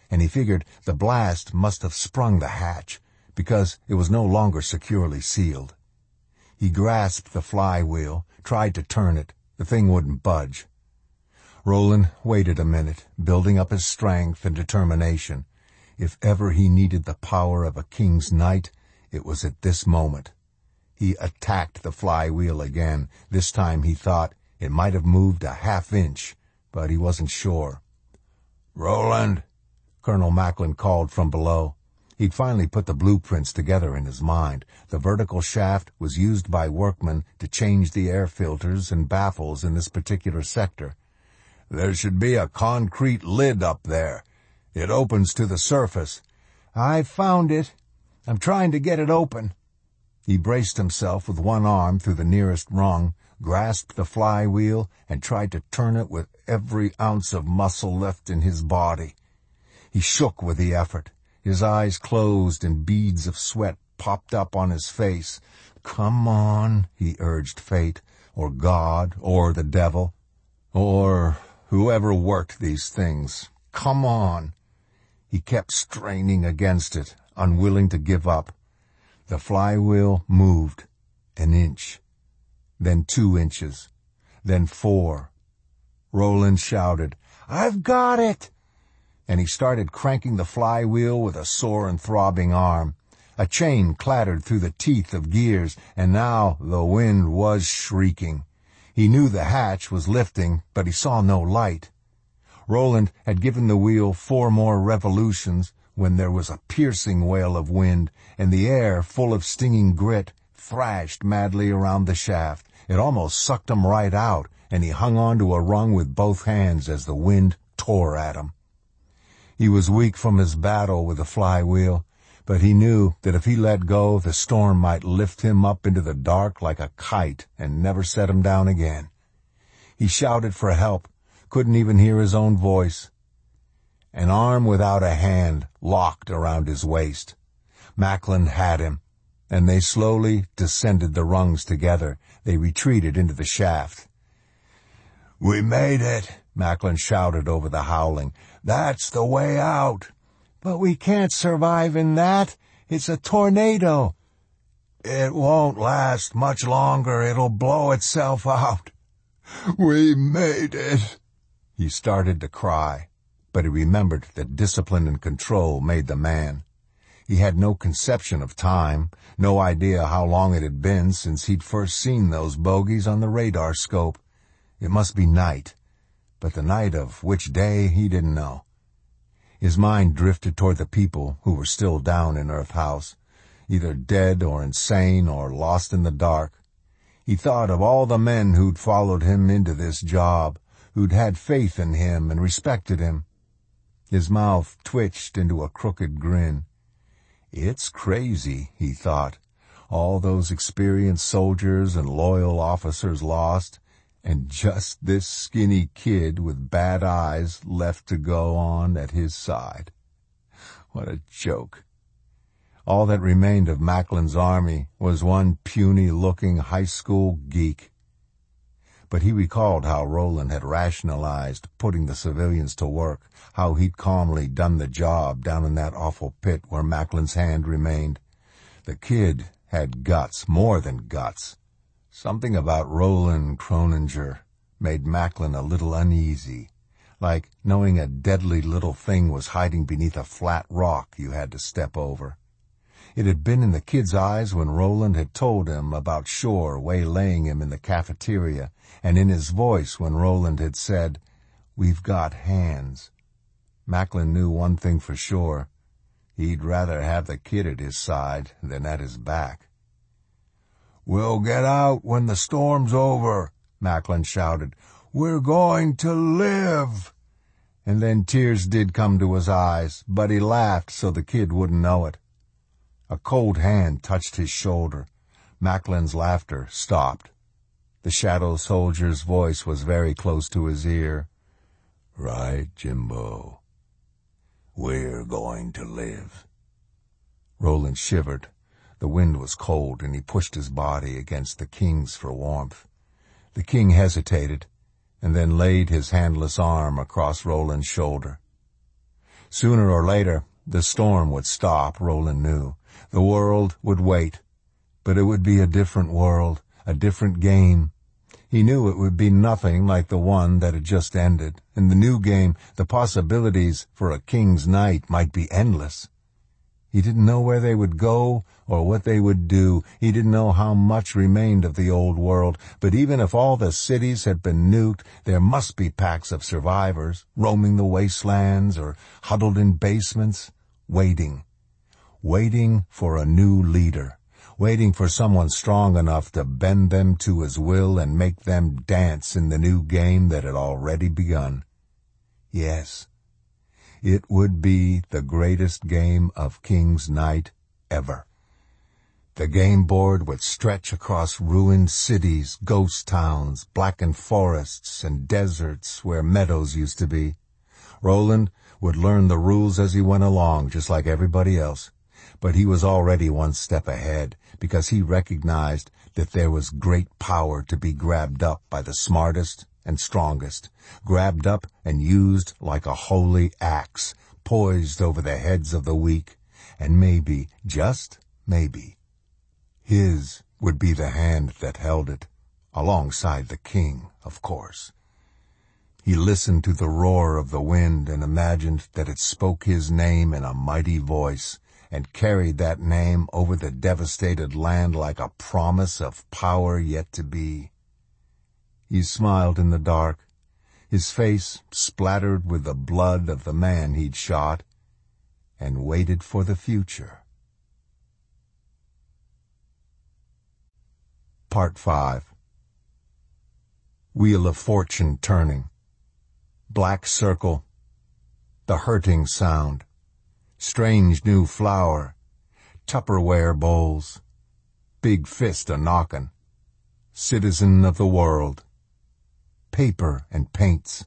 and he figured the blast must have sprung the hatch, because it was no longer securely sealed. He grasped the flywheel, tried to turn it. The thing wouldn't budge. Roland waited a minute, building up his strength and determination. If ever he needed the power of a king's knight, it was at this moment. He attacked the flywheel again. This time he thought it might have moved a half inch, but he wasn't sure. "Roland," Colonel Macklin called from below. He'd finally put the blueprints together in his mind. The vertical shaft was used by workmen to change the air filters and baffles in this particular sector. "There should be a concrete lid up there. It opens to the surface." "I've found it. I'm trying to get it open." He braced himself with one arm through the nearest rung, grasped the flywheel, and tried to turn it with every ounce of muscle left in his body. He shook with the effort. His eyes closed and beads of sweat popped up on his face. "Come on," he urged fate, or God, or the devil, or whoever worked these things. "Come on." He kept straining against it, unwilling to give up. The flywheel moved an inch, then two inches, then four. Roland shouted, "I've got it!" And he started cranking the flywheel with a sore and throbbing arm. A chain clattered through the teeth of gears, and now the wind was shrieking. He knew the hatch was lifting, but he saw no light. Roland had given the wheel four more revolutions when there was a piercing wail of wind, and the air, full of stinging grit, thrashed madly around the shaft. It almost sucked him right out, and he hung on to a rung with both hands as the wind tore at him. He was weak from his battle with the flywheel, but he knew that if he let go, the storm might lift him up into the dark like a kite and never set him down again. He shouted for help, couldn't even hear his own voice. An arm without a hand locked around his waist. Macklin had him, and they slowly descended the rungs together. They retreated into the shaft. "We made it," Macklin shouted over the howling. "That's the way out." "But we can't survive in that. It's a tornado." "It won't last much longer. It'll blow itself out." "We made it." He started to cry, but he remembered that discipline and control made the man. He had no conception of time, no idea how long it had been since he'd first seen those bogies on the radar scope. It must be night, but the night of which day he didn't know. His mind drifted toward the people who were still down in Earth House, either dead or insane or lost in the dark. He thought of all the men who'd followed him into this job, who'd had faith in him and respected him. His mouth twitched into a crooked grin. It's crazy, he thought. All those experienced soldiers and loyal officers lost, and just this skinny kid with bad eyes left to go on at his side. What a joke. All that remained of Macklin's army was one puny-looking high school geek. But he recalled how Roland had rationalized putting the civilians to work, how he'd calmly done the job down in that awful pit where Macklin's hand remained. The kid had guts, more than guts. Something about Roland Croninger made Macklin a little uneasy, like knowing a deadly little thing was hiding beneath a flat rock you had to step over. It had been in the kid's eyes when Roland had told him about Shore waylaying him in the cafeteria, and in his voice when Roland had said, "We've got hands." Macklin knew one thing for sure. He'd rather have the kid at his side than at his back. "We'll get out when the storm's over," Macklin shouted. "We're going to live." And then tears did come to his eyes, but he laughed so the kid wouldn't know it. A cold hand touched his shoulder. Macklin's laughter stopped. The shadow soldier's voice was very close to his ear. "Right, Jimbo. We're going to live." Roland shivered. The wind was cold, and he pushed his body against the king's for warmth. The king hesitated, and then laid his handless arm across Roland's shoulder. Sooner or later, the storm would stop, Roland knew. The world would wait. But it would be a different world, a different game. He knew it would be nothing like the one that had just ended. In the new game, the possibilities for a king's night might be endless. He didn't know where they would go or what they would do. He didn't know how much remained of the old world. But even if all the cities had been nuked, there must be packs of survivors, roaming the wastelands or huddled in basements, waiting. Waiting for a new leader. Waiting for someone strong enough to bend them to his will and make them dance in the new game that had already begun. Yes, it would be the greatest game of King's Night ever. The game board would stretch across ruined cities, ghost towns, blackened forests, and deserts where meadows used to be. Roland would learn the rules as he went along, just like everybody else. But he was already one step ahead, because he recognized that there was great power to be grabbed up by the smartest and strongest, grabbed up and used like a holy axe, poised over the heads of the weak, and maybe, just maybe, his would be the hand that held it, alongside the king, of course. He listened to the roar of the wind and imagined that it spoke his name in a mighty voice, and carried that name over the devastated land like a promise of power yet to be. He smiled in the dark, his face splattered with the blood of the man he'd shot, and waited for the future. Part five. Wheel of Fortune turning. Black circle. The hurting sound. Strange new flower. Tupperware bowls. Big fist a-knockin'. Citizen of the world. Paper and paints.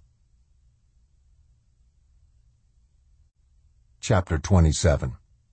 Chapter twenty-seven.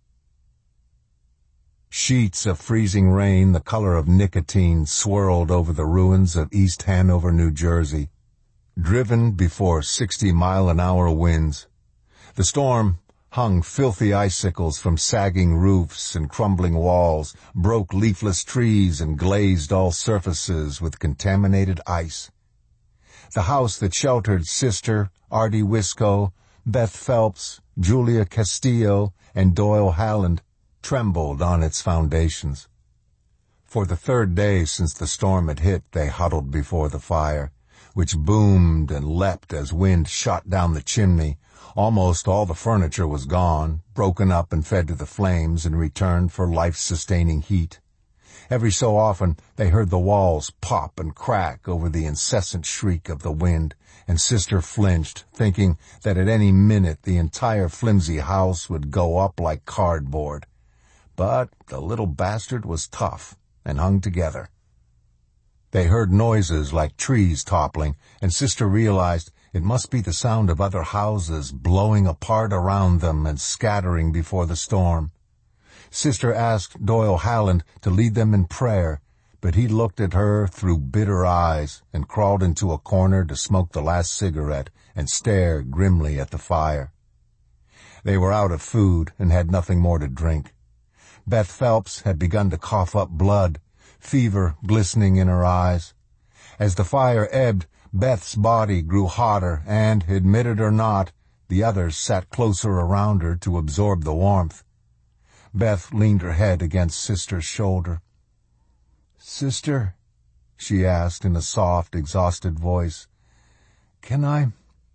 Sheets of freezing rain the color of nicotine swirled over the ruins of East Hanover, New Jersey, driven before sixty-mile-an-hour winds. The storm hung filthy icicles from sagging roofs and crumbling walls, broke leafless trees, and glazed all surfaces with contaminated ice. The house that sheltered Sister, Artie Wisco, Beth Phelps, Julia Castillo, and Doyle Halland trembled on its foundations. For the third day since the storm had hit, they huddled before the fire, which boomed and leapt as wind shot down the chimney. Almost all the furniture was gone, broken up and fed to the flames in return for life-sustaining heat. Every so often they heard the walls pop and crack over the incessant shriek of the wind, and Sister flinched, thinking that at any minute the entire flimsy house would go up like cardboard. But the little bastard was tough and hung together. They heard noises like trees toppling, and Sister realized it must be the sound of other houses blowing apart around them and scattering before the storm. Sister asked Doyle Halland to lead them in prayer, but he looked at her through bitter eyes and crawled into a corner to smoke the last cigarette and stare grimly at the fire. They were out of food and had nothing more to drink. Beth Phelps had begun to cough up blood, fever glistening in her eyes. As the fire ebbed, Beth's body grew hotter, and, admit it or not, the others sat closer around her to absorb the warmth. Beth leaned her head against Sister's shoulder. "Sister," she asked in a soft, exhausted voice, "can I,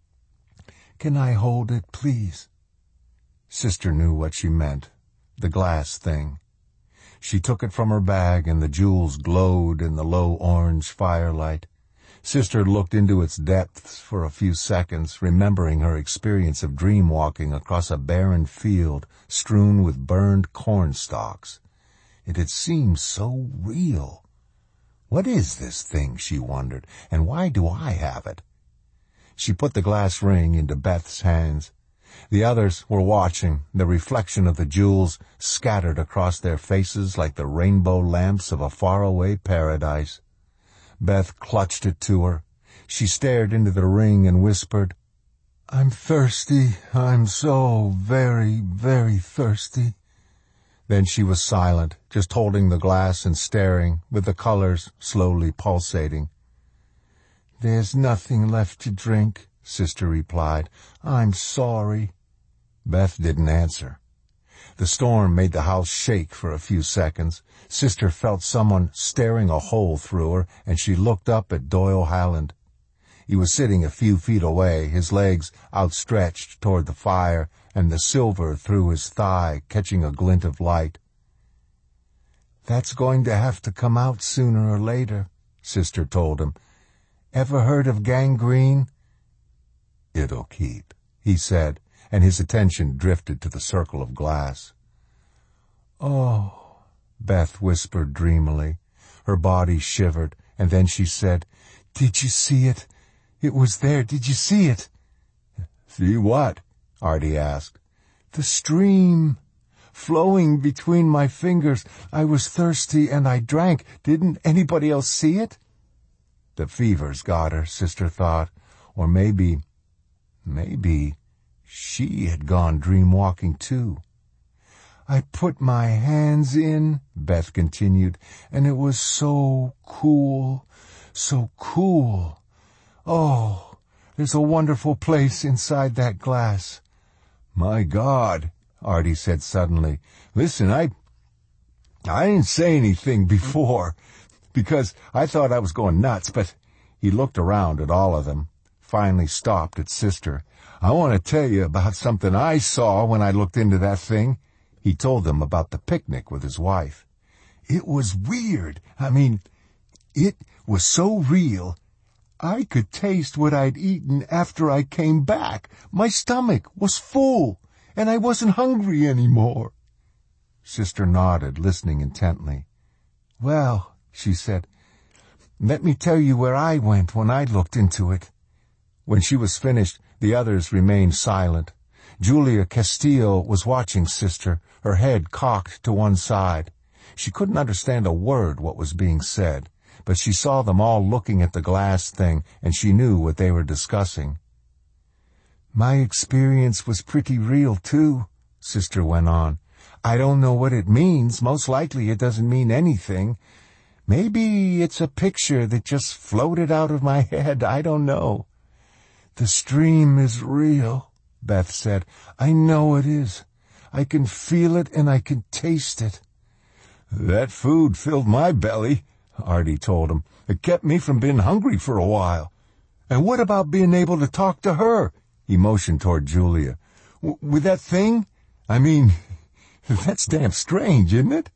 can I hold it, please?" Sister knew what she meant, the glass thing. She took it from her bag, and the jewels glowed in the low orange firelight. Sister looked into its depths for a few seconds, remembering her experience of dream-walking across a barren field strewn with burned corn stalks. It had seemed so real. What is this thing, she wondered, and why do I have it? She put the glass ring into Beth's hands. The others were watching, the reflection of the jewels scattered across their faces like the rainbow lamps of a faraway paradise. Beth clutched it to her. She stared into the ring and whispered, I'm thirsty. I'm so very, very thirsty. Then she was silent, just holding the glass and staring, with the colors slowly pulsating. There's nothing left to drink, Sister replied. I'm sorry. Beth didn't answer. The storm made the house shake for a few seconds. Sister felt someone staring a hole through her, and she looked up at Doyle Halland. He was sitting a few feet away, his legs outstretched toward the fire, and the silver through his thigh catching a glint of light. That's going to have to come out sooner or later, Sister told him. Ever heard of gangrene? It'll keep, he said, and his attention drifted to the circle of glass. Oh, Beth whispered dreamily. Her body shivered, and then she said, Did you see it? It was there. Did you see it? See what? Artie asked. The stream, flowing between my fingers. I was thirsty and I drank. Didn't anybody else see it? The fever's got her, Sister thought. Or maybe, maybe she had gone dream-walking too. I put my hands in, Beth continued, and it was so cool, so cool. Oh, there's a wonderful place inside that glass. My God, Artie said suddenly. Listen, I, I didn't say anything before, because I thought I was going nuts, but he looked around at all of them, finally stopped at Sister. I want to tell you about something I saw when I looked into that thing. He told them about the picnic with his wife. It was weird. I mean, it was so real. I could taste what I'd eaten after I came back. My stomach was full, and I wasn't hungry anymore. Sister nodded, listening intently. Well, she said, let me tell you where I went when I looked into it. When she was finished, the others remained silent. Julia Castillo was watching Sister, her head cocked to one side. She couldn't understand a word what was being said, but she saw them all looking at the glass thing, and she knew what they were discussing. My experience was pretty real, too, Sister went on. I don't know what it means. Most likely it doesn't mean anything. Maybe it's a picture that just floated out of my head. I don't know. The stream is real, Beth said. I know it is. I can feel it and I can taste it. That food filled my belly, Artie told him. It kept me from being hungry for a while. And what about being able to talk to her? He motioned toward Julia. W- with that thing? I mean, that's damn strange, isn't it?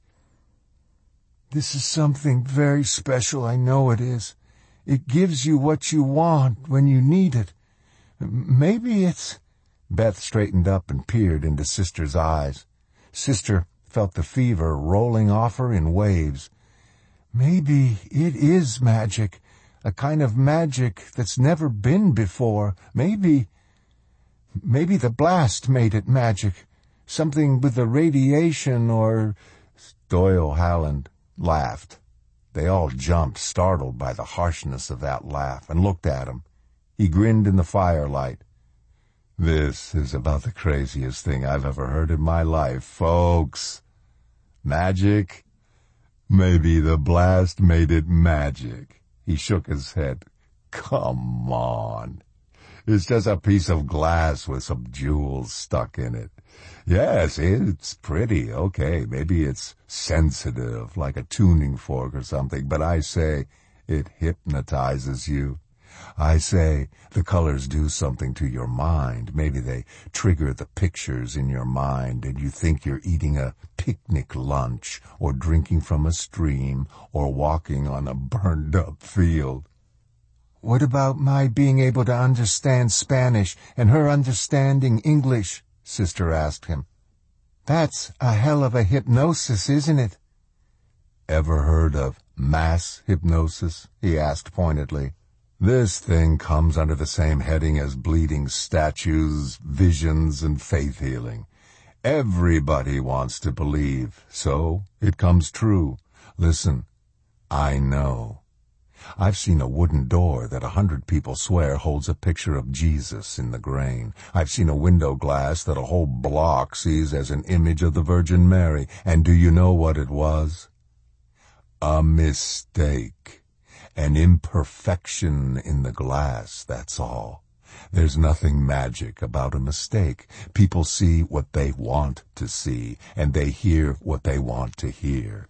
This is something very special, I know it is. It gives you what you want when you need it. Maybe it's... Beth straightened up and peered into Sister's eyes. Sister felt the fever rolling off her in waves. Maybe it is magic, a kind of magic that's never been before. Maybe... Maybe the blast made it magic. Something with the radiation or... Doyle Halland laughed. They all jumped, startled by the harshness of that laugh, and looked at him. He grinned in the firelight. This is about the craziest thing I've ever heard in my life, folks. Magic? Maybe the blast made it magic. He shook his head. Come on. It's just a piece of glass with some jewels stuck in it. Yes, it's pretty, okay. Maybe it's sensitive, like a tuning fork or something, but I say it hypnotizes you. I say the colors do something to your mind. Maybe they trigger the pictures in your mind, and you think you're eating a picnic lunch, or drinking from a stream, or walking on a burned-up field. What about my being able to understand Spanish and her understanding English? Sister asked him. That's a hell of a hypnosis, isn't it? Ever heard of mass hypnosis? He asked pointedly. This thing comes under the same heading as bleeding statues, visions, and faith healing. Everybody wants to believe, so it comes true. Listen, I know. I've seen a wooden door that a hundred people swear holds a picture of Jesus in the grain. I've seen a window glass that a whole block sees as an image of the Virgin Mary. And do you know what it was? A mistake. An imperfection in the glass, that's all. There's nothing magic about a mistake. People see what they want to see, and they hear what they want to hear.